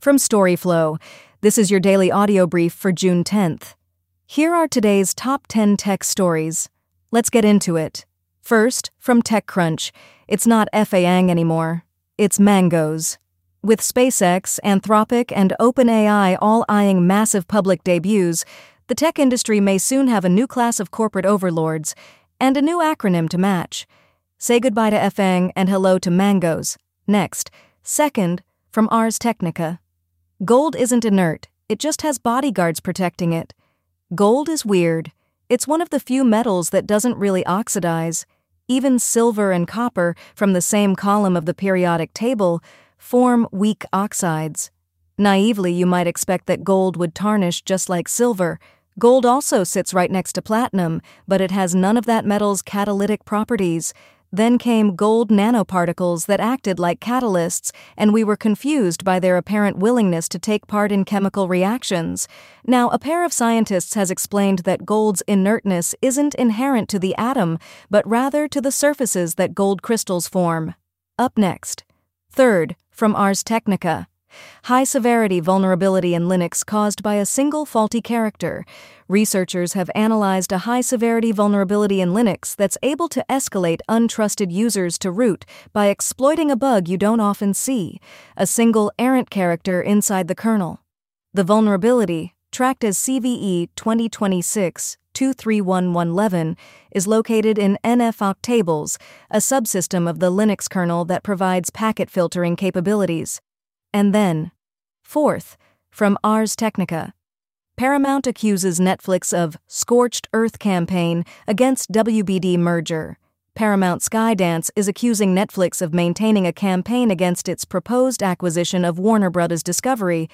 From StoryFlow, this is your daily audio brief for June 10th. Here are today's top 10 tech stories. Let's get into it. First, from TechCrunch, it's not FAANG anymore. It's Mangoes. With SpaceX, Anthropic, and OpenAI all eyeing massive public debuts, the tech industry may soon have a new class of corporate overlords and a new acronym to match. Say goodbye to FAANG and hello to Mangoes. Next, second, from Ars Technica. Gold isn't inert, it just has bodyguards protecting it. Gold is weird. It's one of the few metals that doesn't really oxidize. Even silver and copper, from the same column of the periodic table, form weak oxides. Naively, you might expect that gold would tarnish just like silver. Gold also sits right next to platinum, but it has none of that metal's catalytic properties. Then came gold nanoparticles that acted like catalysts, and we were confused by their apparent willingness to take part in chemical reactions. Now, a pair of scientists has explained that gold's inertness isn't inherent to the atom, but rather to the surfaces that gold crystals form. Up next. Third, from Ars Technica. High-severity vulnerability in Linux caused by a single faulty character. Researchers have analyzed a high-severity vulnerability in Linux that's able to escalate untrusted users to root by exploiting a bug you don't often see, a single errant character inside the kernel. The vulnerability, tracked as CVE 2026-231111, is located in NF-octables, a subsystem of the Linux kernel that provides packet filtering capabilities. And then, fourth, from Ars Technica. Paramount accuses Netflix of scorched earth campaign against WBD merger. Paramount Skydance is accusing Netflix of maintaining a campaign against its proposed acquisition of Warner Bros. Discovery,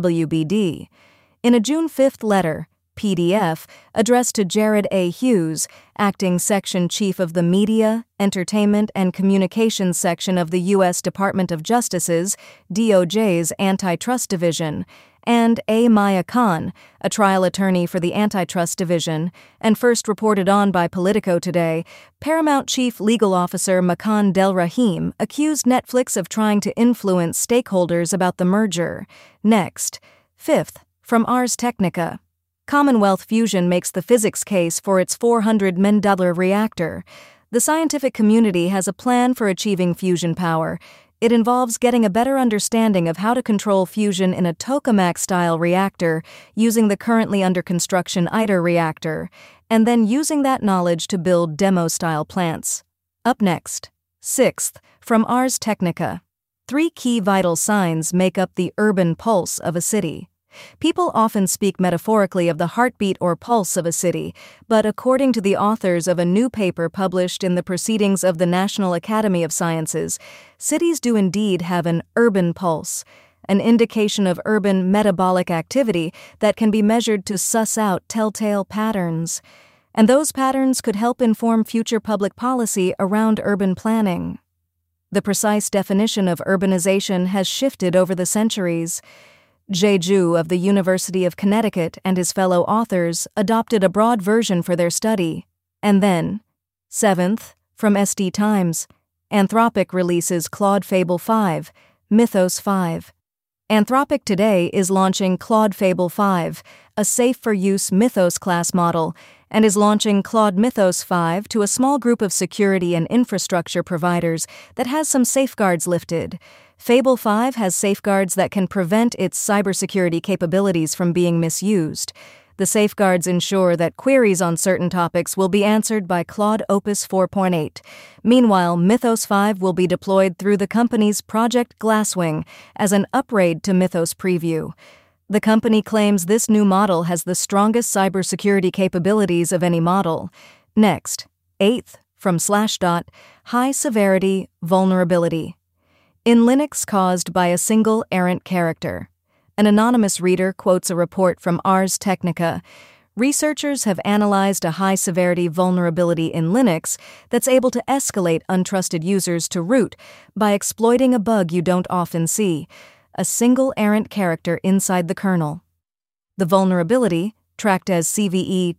WBD. In a June 5th letter, PDF, addressed to Jared A. Hughes, acting section chief of the Media, Entertainment, and Communications section of the U.S. Department of Justice's, DOJ's Antitrust Division, and A. Maya Khan, a trial attorney for the Antitrust Division, and first reported on by Politico today, Paramount Chief Legal Officer Makan Del-Rahim accused Netflix of trying to influence stakeholders about the merger. Next, fifth, from Ars Technica. Commonwealth Fusion makes the physics case for its $400 million reactor. The scientific community has a plan for achieving fusion power. It involves getting a better understanding of how to control fusion in a tokamak-style reactor using the currently under construction ITER reactor, and then using that knowledge to build demo-style plants. Up next, sixth, from Ars Technica. 3 key vital signs make up the urban pulse of a city. People often speak metaphorically of the heartbeat or pulse of a city, but according to the authors of a new paper published in the Proceedings of the National Academy of Sciences, cities do indeed have an urban pulse, an indication of urban metabolic activity that can be measured to suss out telltale patterns. And those patterns could help inform future public policy around urban planning. The precise definition of urbanization has shifted over the centuries. Jay Zhu of the University of Connecticut and his fellow authors adopted a broad version for their study. And then, seventh, from SD Times, Anthropic releases Claude Fable 5, Mythos 5. Anthropic today is launching Claude Fable 5, a safe-for-use Mythos class model, and is launching Claude Mythos 5 to a small group of security and infrastructure providers that has some safeguards lifted. Fable 5 has safeguards that can prevent its cybersecurity capabilities from being misused. The safeguards ensure that queries on certain topics will be answered by Claude Opus 4.8. Meanwhile, Mythos 5 will be deployed through the company's Project Glasswing as an upgrade to Mythos Preview. The company claims this new model has the strongest cybersecurity capabilities of any model. Next, eighth, from Slashdot, high-severity vulnerability. In Linux caused by a single errant character. An anonymous reader quotes a report from Ars Technica. Researchers have analyzed a high-severity vulnerability in Linux that's able to escalate untrusted users to root by exploiting a bug you don't often see, a single errant character inside the kernel. The vulnerability, tracked as CVE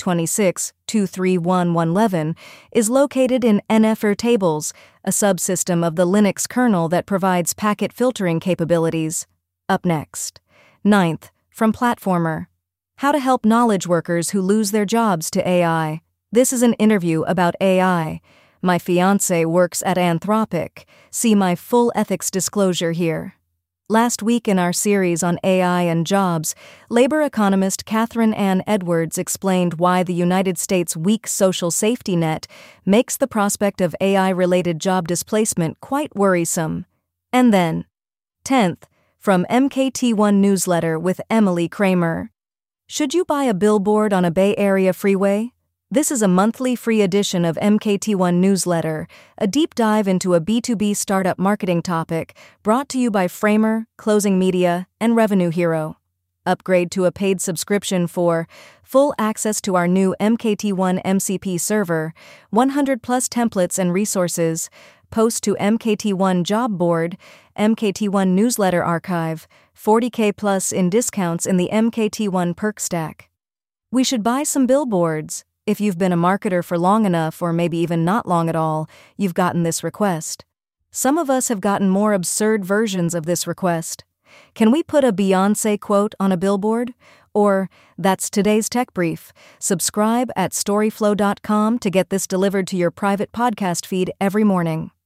2026-231111, is located in NF tables, a subsystem of the Linux kernel that provides packet filtering capabilities. Up next. 9th, from Platformer. How to help knowledge workers who lose their jobs to AI. This is an interview about AI. My fiancé works at Anthropic. See my full ethics disclosure here. Last week in our series on AI and jobs, labor economist Catherine Ann Edwards explained why the United States' weak social safety net makes the prospect of AI-related job displacement quite worrisome. And then, 10th, from MKT1 Newsletter with Emily Kramer. Should you buy a billboard on a Bay Area freeway? This is a monthly free edition of MKT1 Newsletter, a deep dive into a B2B startup marketing topic brought to you by Framer, Closing Media, and Revenue Hero. Upgrade to a paid subscription for full access to our new MKT1 MCP server, 100-plus templates and resources, post to MKT1 job board, MKT1 newsletter archive, 40K plus in discounts in the MKT1 perk stack. We should buy some billboards. If you've been a marketer for long enough, or maybe even not long at all, you've gotten this request. Some of us have gotten more absurd versions of this request. Can we put a Beyoncé quote on a billboard? Or, that's today's tech brief. Subscribe at storyflow.com to get this delivered to your private podcast feed every morning.